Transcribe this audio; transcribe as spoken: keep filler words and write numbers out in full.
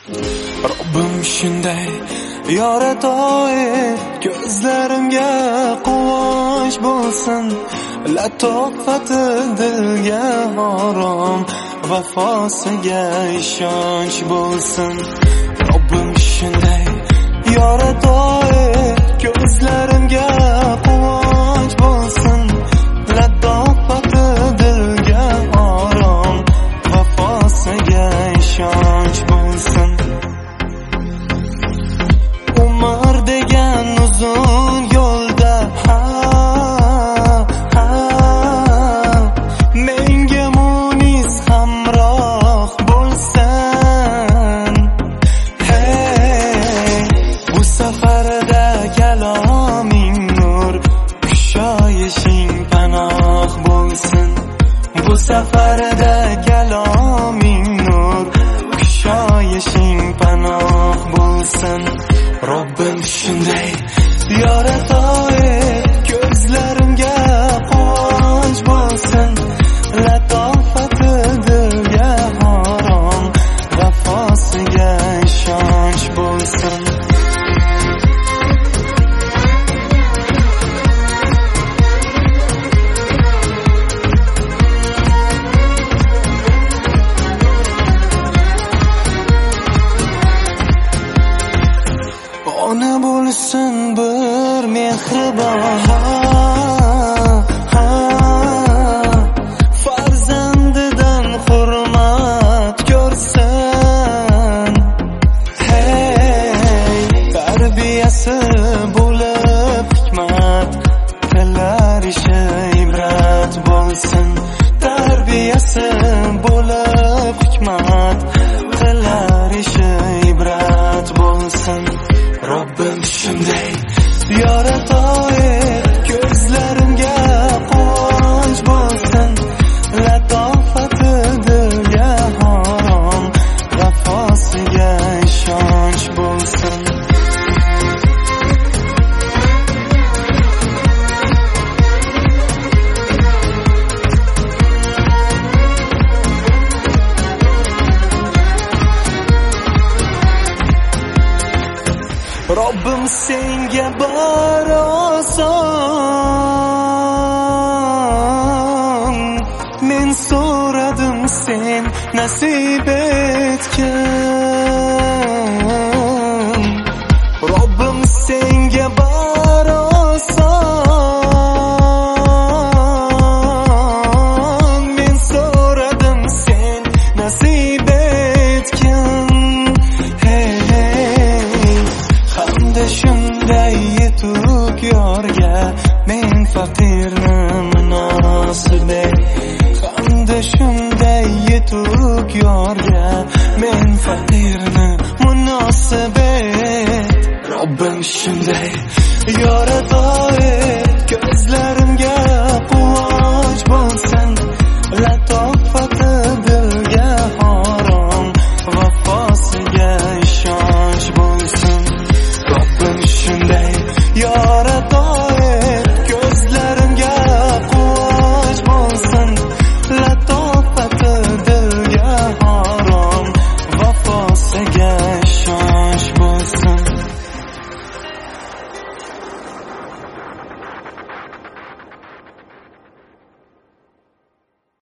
Robbim shunday yoratoy, ko'zlarimga quvonch bo'lsin, latofati dilga orom, vafosiga ishonch bo'lsin. Robbim shunday yoratoy, ko'zlarimga quvonch bo'lsin, latofati dilga orom, vafosiga ishonch bo'lsin. Umr degan uzun yo'lda ha ha menga munis hamroh bo'lsan. Hey, bu safarda kaloming nur, kushoyishing panoh bo'lsin. Bu safarda kaloming nur, kushoyishing panoh bo'lsin. Robbim shunday yoratoy, ko'zlarimga quvonch bo'lsin, latofati dilga orom, vafosiga ishonch bo'lsin. Ona bo'lsin bir mehribon, farzandidan hurmat ko'rsin. Hey, tarbiyasi bo'lib hikmat, tilar ishi ibrat bo'lsin. Tarbiyasi bo'lib hikmat, tilar ishi ibrat bo'lsin. Robbim shunday yoratoy, ko'zlarimga quvonch bo'lsin, latofati dilga orom, vafosiga ishonch bo'lsin. Robbim senga bor oson, men so'radim sen nasib etgin. Robbim senga bor oson, men so'radim sen nasib etgin. Hey, hey, hamda shunday yetuk yorga men faqirni munosib et. Hamda shunday yetuk yorga men faqirni munosib et. Robbim shunday yoratoy,